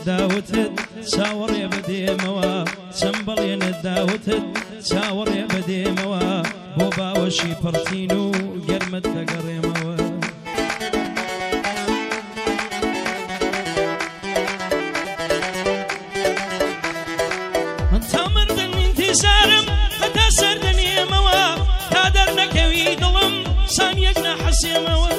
داوتت چاوەڕێ بەدێمەوە چەمبەڵێنە داوتت چاوەڕێ بەدێمەوە بۆ باوەشی پڕتین و گەرمت دەگەڕێمەوە تا مردن انتظارم هەتا سەردەنێمەوە تا دەرنەکەوی دڵم سانیەک نەحەسێمەوە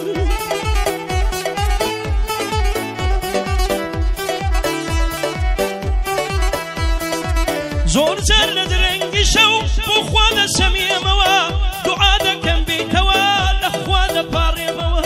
زۆر جار لە درەنگی شەو بۆ خوا دەسەمێمەوە دوعا دەکەم بێتەوە لە خوا دەپاڕێمەوە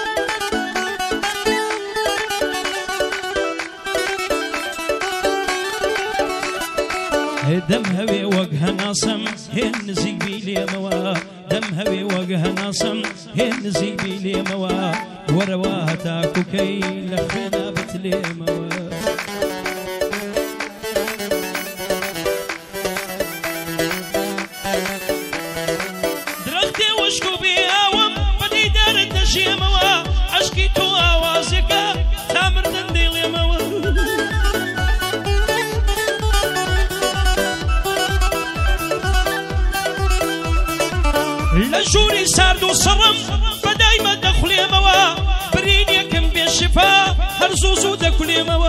دەم هەوێ وەک هەناسەم هێن نزیک بی لێمەوە دەم هەوێ وەک هەناسەم هێن نزیک بی لێمەوە وەرەوە هەتاکوکەی لە خوێنە بتلێمەوە درەختێ وشک و بێ ئاوم بەدەیدارت دەژێمەوە عەشقی تۆ ئاوازێکە تا مردن دەیڵێمەوە لە ژووری سارد و سەڕم بەدایمە دەخولێمەوە برینێکم بێشفا هەر زوو زوو دەکولێمەوە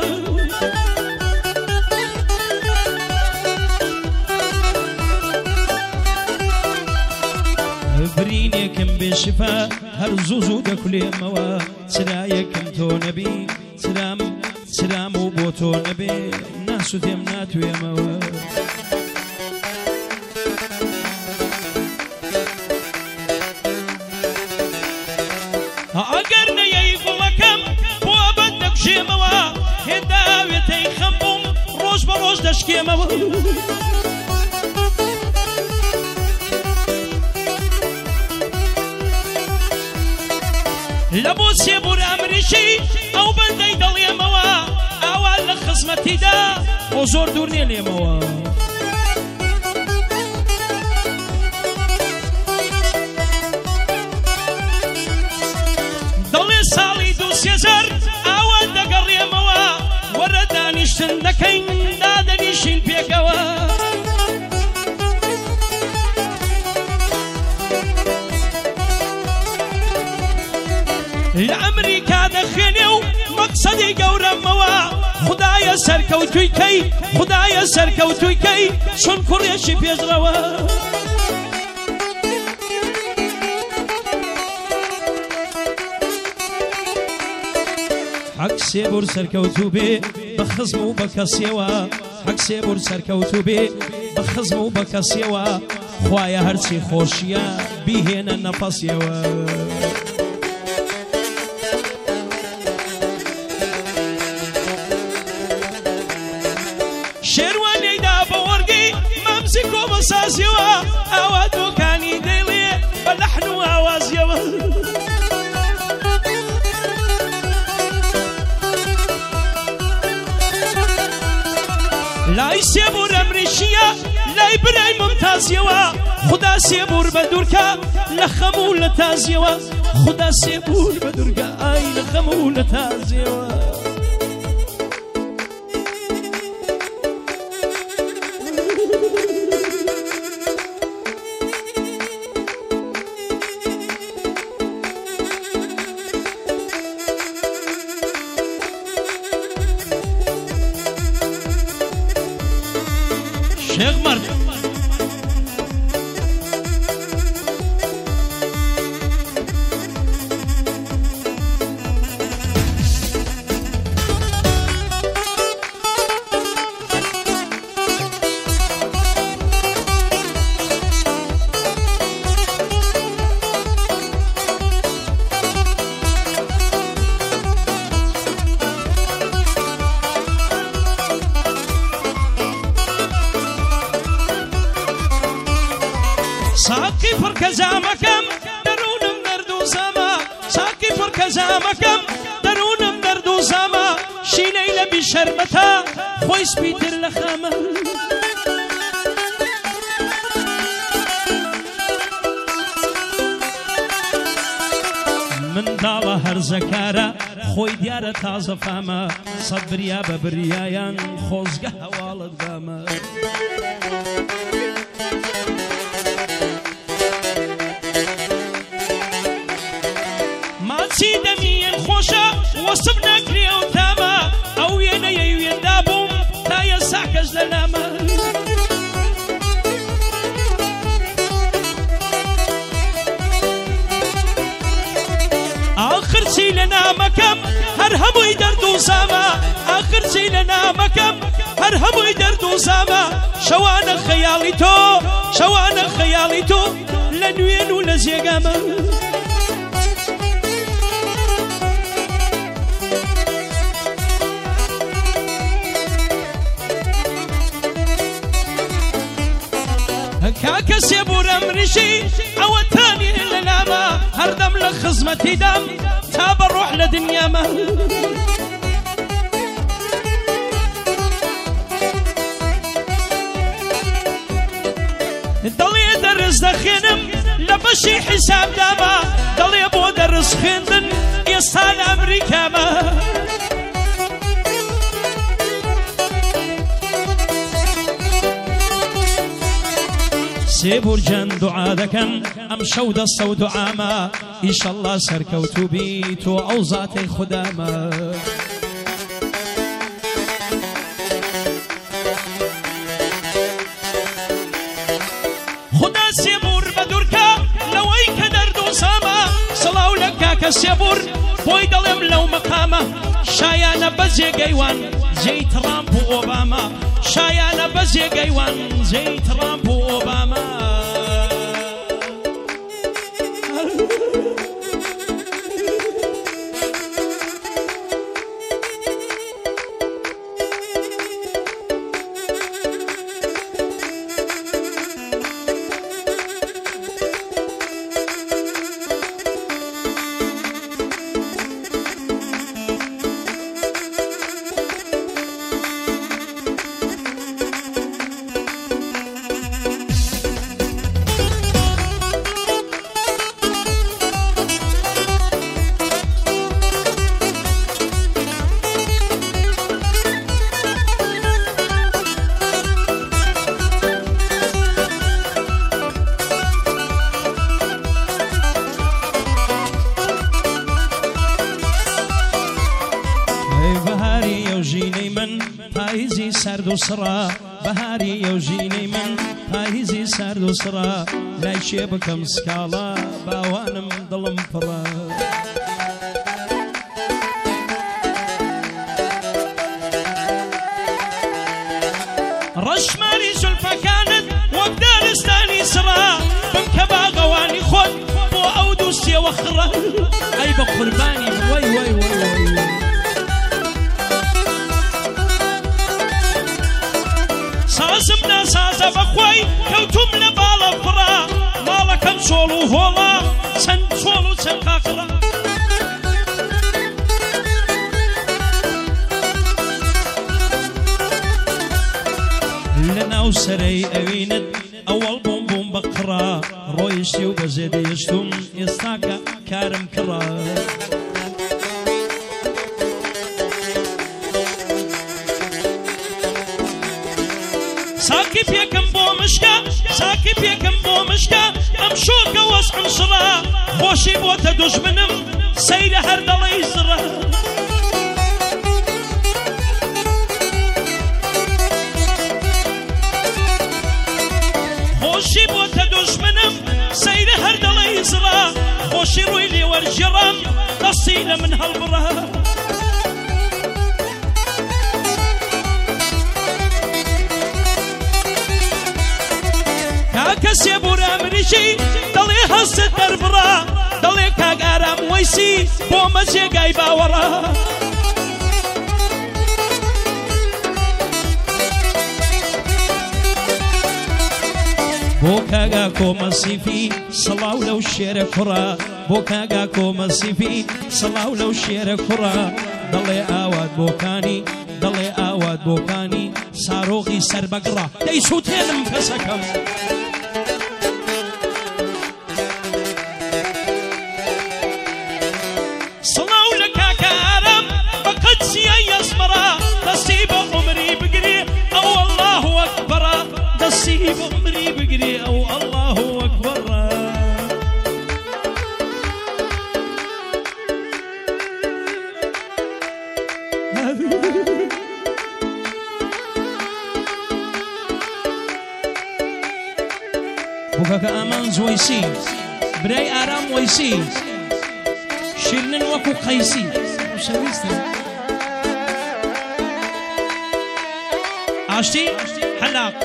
برینێکم بێشفا هەر زوو زوو دەکولێمەوە چرایەکم تۆ نەبی چرام و بۆ تۆ نەبێ ناسوودێم ناتوێمەوە ئەگەر نەیەی گوڵەکەم بۆ ئەبەد دەکوژێمەوە هێندە ئاوێتەی خەم بووم ڕۆژ بە ڕۆژ دەشکێمەوە لە بۆ سێبور ئەمریشی ئەو بەندەی دەڵێمەوە ئاوا لە خزمەتیدا بۆ زۆر دوور نێڵێمەوە دەڵێ ساڵی دوو سێزار ئاوا دەگەڕێمەوە وەرە دانیشتن دەکەین دادەنیشین پێکەوە لە ئەمریکا دەخوێنێ و مەقسەدی گەورەمەوە خودایە سەرکەوتووی کەی خودایە سەرکەوتووی کەی چۆن کوڕێکی پێشڕەوە حەق سێبور سەرکەوتوو بێ بە خزم و بە کەسێوە حەق سێبور سەرکەوتوو بێ بە خزم و بە کەسێوە خوایە هەرچی خۆشیە بیهێنە نەفەسیەوە شێروانەیدا بە وەرگی مەمزی کۆ بەسازیەوە ئاوا دۆکانی دەیڵێ بە لەحن و ئاوازیەوە لای سێبور ئەمریشیە لای برای ممتازیەوە خدا سێبور بە دوورکە لە خەم و لە تازیەوە خدا سێبور بە دوورکە ئای لە خەم و لە تازیەوە شيخ مرد ساقي فركزامكم درونم دردو زما ساقي فركزامكم درونم دردو زما شيني لبي شربتا خويس بيتر لخامه من داڵە هەرزەکارە خۆی دیارە تازە فامە سەد بریا بە بریایان خۆزگە هەواڵت بامە ماچی دەمیێن خۆشە وەسم نەکرێ و تامە ئەو وێنەیەی وێندا بووم تا ئێستا کەس لەلامە آخر چی لە نامەکەم هەر هەمووی دەرد و زامە آخر چی لە نامەکەم هەر هەمووی دەرد و زامە شەوانە خەیاڵی تۆ شەوانە خەیاڵی تۆ لە نوێن و لە جێگامە کاکە سێبوورە منیشی ئەوە تانی لە لامە هەردەم لە خزمەتی دام تا بەڕۆح لە دنیامە دەڵێ دەرز دەخێنم لە بەشی حیساب دامە دەڵێ بۆ دەرز خوێندن ئێستا لە ئەمریکامە سێبوور جان دوعا دەکەن ئەم شەو دەستە و دوعامە ئیشەڵڵا سەرکەوتوو بی تۆ ئەو زاتەی خودامە خدا سێبوور بە دوورکە لەوەی کە دەرد و سامە سڵاو لە کاکە سێبوور بۆی دەڵێم لەو مەقامە شایانە بە جێگەیوان جێی ترامپ و ئۆبامە شایانە بە جێگەیوان جێی ترامپ و ئۆبامە پاییزی سرد و سڕا بەهاری ئەوژینەی من پاییزی سرد و سڕا لای شێ بکەم سکاڵا باوانم دڵم پڕە ڕەشمانی زولفەکانت وەک دارستانی سڕا بمکە باغەوانی خۆت بۆ ئەو دووسێوە خڕە ئەی بە قوربانی وەی وەی وەی سازم ناسازە بەخۆی کەوتوم لە باڵە پڕە ماڵەکەم چۆڵ و هۆڵە چەند چۆڵ و چەند قاقڕە لە ناو سەرەی ئەوینت ئەوەڵ بووم بووم بە قڕە ڕۆیشتی و بەزێ دەیشتوم ئێستاکە کارم کڕە ساکی پێکەم بۆ مشکە ساکی پێکەم بۆ مشکە ئەم شۆکە وەسعم شڕە خۆشی بۆتە دوژمنم سەیرە هەر دەڵێی زڕە خۆشی بۆتە دوژمنم سەیرە هەر دەڵێی زڕە خۆشی ڕووی لێوەرژێڕم دەستی لە من هەڵبڕە کاکە سێبوورە منیشی دەڵێ هەستت دەربڕە دەڵێ کاک ئارام وەیسی بۆمە جێگای باوەڕە بۆ کاگا کۆمەسیفی سڵاو لەو شێرە کوڕە بۆ کاگا کۆمەسیفی سڵاو لەو شێرە کوڕە دەڵێ ئاوات بۆکانی دەڵێ ئاوات بۆکانی سارۆغی سەربەگڕە دەیسووتێنم کەسەکەم سڵاو لە کاکە ئارە گەنج وەیسی برای ئارام وەیسی شیرنن وەکو قەیسی شەویستە ئاشتی حەلاق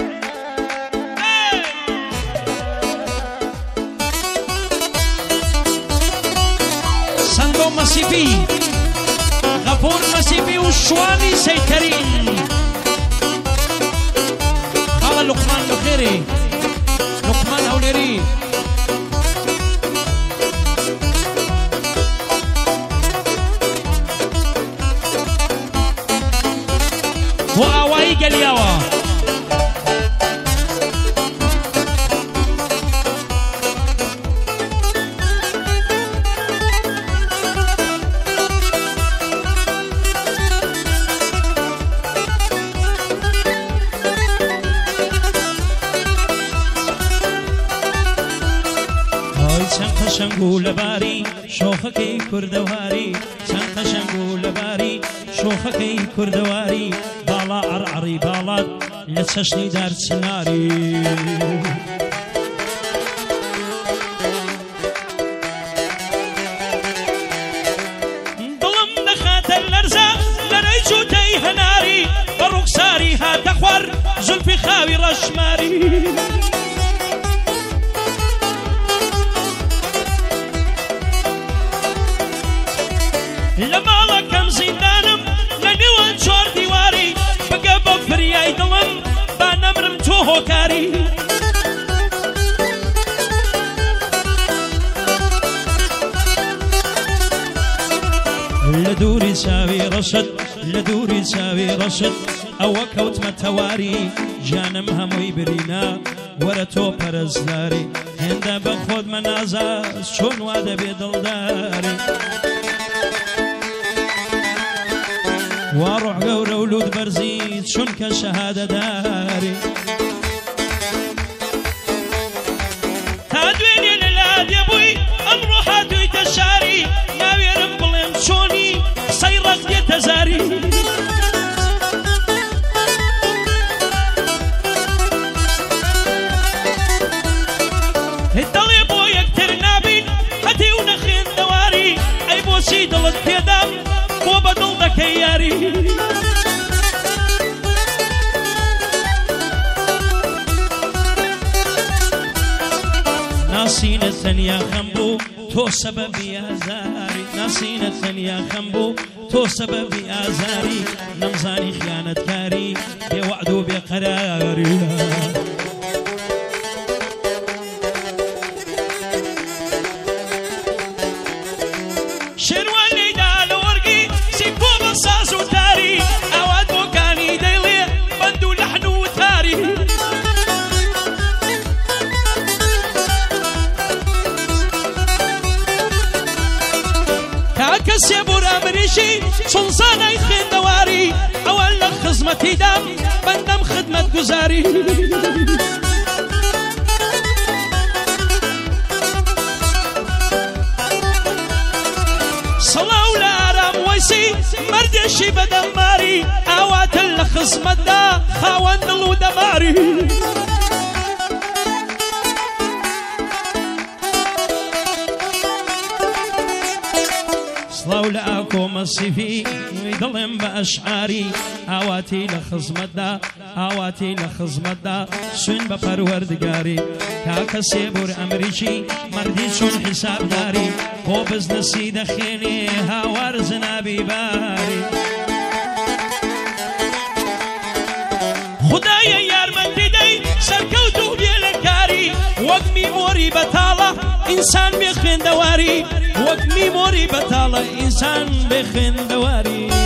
سەنگۆ مەسیفی غەفور مەسیفی و شوانی سەیتەرین خاڵە لوقمان بەخێرێ لقمان هەولێری بۆ ئاوایی گەلیاوە شنگو لباری شوخکی کردواری چند شنگو لباری شوخکی کردواری بالا عرعری بالات لچشنی در چناری دلم نخات اللرزة لري جوتي هناري بروكساري هات اخور زلفي خاوي رشماري لما كم زندانم لنوان شور ديواري بقى بفرياي دلم بانمرم توهو كاري لدوري ساوي رشد لدوري ساوي رشد او كوت متواري جانم هموي برينا ورتو پرزداري هنده بخود منازاز شون واده بدلداري واروح قورة ولود برزيد شنك شهادة داري تادويني للاد يا بوي امرو حاتوي تشاري ناوي رمبلم شوني صيرك دي تزاري الدلي بوي اكتر نابين هاتي ونخين دواري اي بوسي دلت بيدام وبدل دكياري ناسين الثانية خنبو تو سبب آزاري ناسين الثانية خنبو تو سبب آزاري نمزاني خيانة كاري بوعدو بقراري شنواني دالو ورقي سيبو بصاص وتاري اواد بوكاني ديلي بندو لحن وتاري كاكس يبور امريشي سلطانا يخين دواري اول خدمتي دم بندم خدمة جزاري صلاو لارام ويسي مردشي بدماري اوات الخصمت دا خاوان دلو دماري صلاو لأكو مصيفي ويدلم بأشعاري اواتي لخصمت دا اواتي لخصمت دا سن بپروردگاري كاكسي بور امريشي مردي شون حساب داري هو بزنسي دخيني هاور زنابي باري خدايا يار من دي سركوتو بيلكاري وقمي موري بطالة انسان بخين دواري وقمي موري بطالة انسان بخين دواري